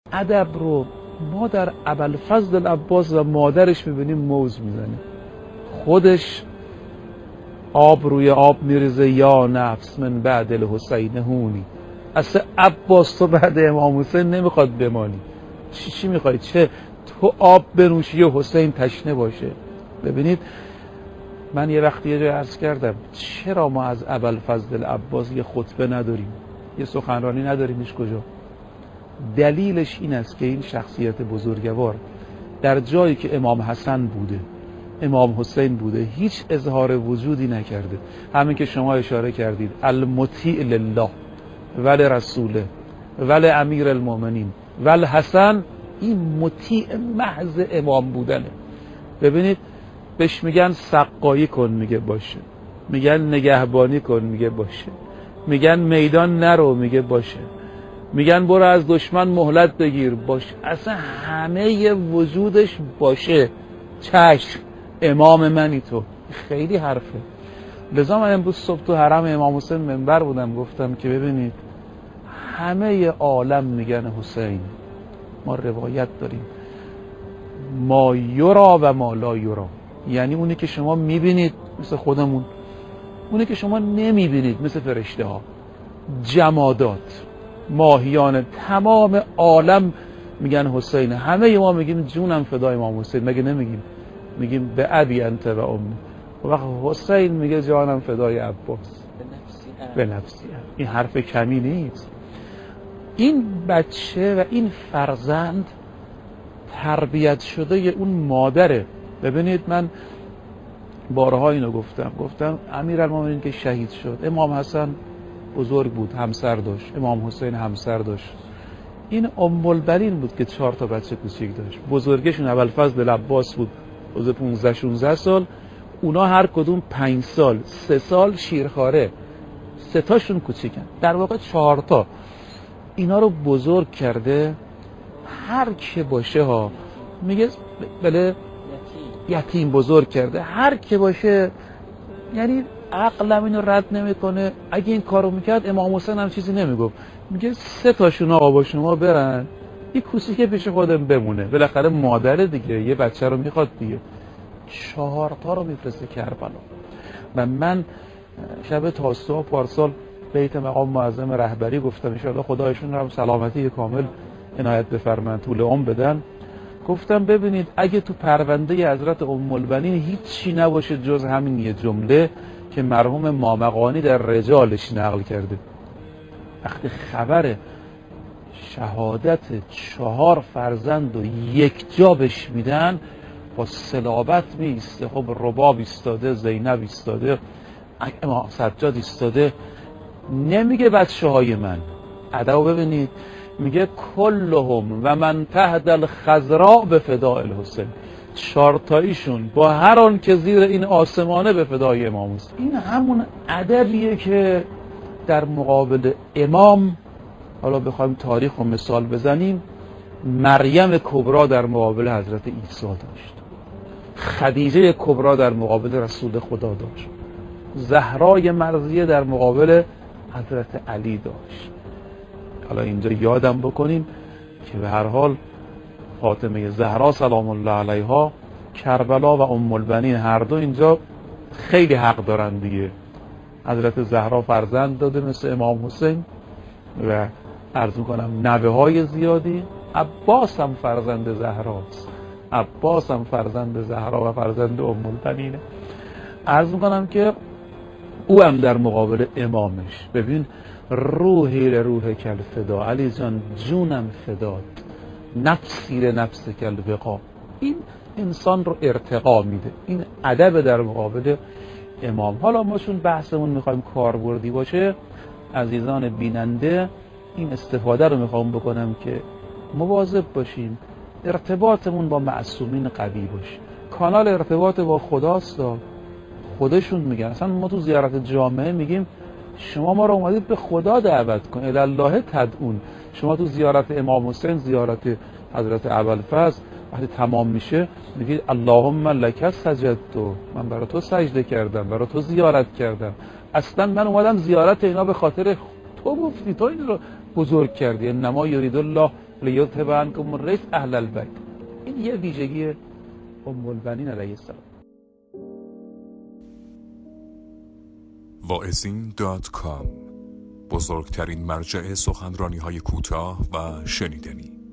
ادب رو ما در ابوالفضل عباس و مادرش میبینیم موج میزنه. خودش آب روی آب میریزه، یا نفس من بعد الحسین هونی. اصلا عباس تو بعد امام حسین نمیخواد بمانی. چی میخوای؟ چه تو آب بنوشی و حسین تشنه باشه؟ ببینید من یه وقتی یه جای عرض کردم چرا ما از ابوالفضل عباس یه خطبه نداریم، یه سخنرانی نداریم؟ هیچ کجا. دلیلش این است که این شخصیت بزرگوار در جایی که امام حسن بوده، امام حسین بوده، هیچ اظهار وجودی نکرده. همین که شما اشاره کردید المطیع لله ول رسوله ول امیر المؤمنین ول حسن، این مطیع محض امام بودنه. ببینید بهش میگن سقایی کن، میگه باشه. میگن نگهبانی کن، میگه باشه. میگن میدان نرو، میگه باشه. میگن برو از دشمن مهلت بگیر، باشه. اصلا همه وجودش باشه. چشم امام منی تو. خیلی حرفه. لذا من امروز صبح تو حرم امام حسین منبر بودم، گفتم که ببینید همه عالم میگن حسین. ما روایت داریم ما یرا و ما لا یرا، یعنی اونی که شما میبینید مثل خودمون، اونی که شما نمیبینید مثل فرشته ها، جمادات، ماهیان، تمام عالم میگن حسین. همه ما میگیم جونم فدای امام حسین، مگه نمیگیم؟ میگیم به ابی انت و امی. وقت حسین میگه جانم فدای عباس، به نفسی. این حرف کمی نیست. این بچه و این فرزند تربیت شده اون مادره. ببینید من بارها اینو گفتم امیرالمومنین که شهید شد، امام حسن بزرگ بود، همسر داشت، امام حسین همسر داشت. این ام البنین بود که 4 تا بچه کوچیک داشت. بزرگشون ابوالفضل عباس بود، از 15-16 سال. اونا هر کدوم 5 سال، 3 سال شیرخواره، 3 تاشون کوچیکن، در واقع 4 تا. اینا رو بزرگ کرده. هر که باشه ها میگه بله یتیم بزرگ کرده، هر که باشه. یعنی عقلم اینو رد نمیکنه. اگه این کارو میکرد امام حسین هم چیزی نمیگفت. میگه 3 تاشون آقا با شما برن، یه کوچیک پیش خودم بمونه، بالاخره مادره دیگه، یه بچه رو میخواد دیگه. 4 تا رو میفرسته کربلا. و من شب تاسوعا پارسال بیت مقام معظم رهبری گفتم ان شاءالله خدایشون رو سلامتی کامل عنایت بفرمایند، طول عمر بدن. گفتم ببینید اگه تو پرونده حضرت ام البنین هیچی نباشه جز همین یه جمله که مرحوم مامقانی در رجالش نقل کرده، وقتی خبر شهادت 4 فرزند و یک جا بهش میدن، با صلابت میسته. خب رباب ایستاده، زینب ایستاده، امام سجاد ایستاده، نمیگه بچه های من. ادب ببینید، میگه کلهم و من تحت الخضراء به فداء الحسین. 4 تاییشون با هر آن که زیر این آسمانه به فدای امام حسین. این همون ادبیه که در مقابل امام، حالا بخوایم تاریخ رو مثال بزنیم، مریم کبرا در مقابل حضرت عیسی داشت، خدیجه کبرا در مقابل رسول خدا داشت، زهرای مرضیه در مقابل حضرت علی داشت. حالا اینجا یادم بکنیم که به هر حال فاطمه زهرا سلام الله علیها، کربلا و ام البنین هر دو اینجا خیلی حق دارن دیگه. حضرت زهرا فرزند داده مثل امام حسین و عرض میکنم نوه های زیادی. عباس هم فرزند زهراست، عباس هم فرزند زهرا و فرزند ام البنینه. عرض میکنم که او هم در مقابل امامش. ببین روحی لروح کل فدا، علی جان جونم فداد، نفسی لنفس کل بقا. این انسان رو ارتقا میده. این ادب در مقابل امام. حالا ما چون بحثمون میخوایم کاربردی باشه، عزیزان بیننده این استفاده رو میخوام بکنم که مواظب باشیم ارتباطمون با معصومین قوی باشه. کانال ارتباط با خداست. خودشون میگن، اصلا ما تو زیارت جامعه میگیم شما ما رو اومدید به خدا دعوت کن، الله تدعون. شما تو زیارت امام حسین، زیارت حضرت ابوالفضل وقتی تمام میشه میگید اللهم لک سجدت، من برای تو سجده کردم، برای تو زیارت کردم. اصلا من اومدم زیارت اینا به خاطر تو گفتی، تو این رو بزرگ کردی. انما یرید الله لیذهب عنکم الرجس اهل البیت. این یه ویژگی ام البنین علیه السلام. واعظین.com، بزرگترین مرجع سخنرانی‌های کوتاه و شنیدنی.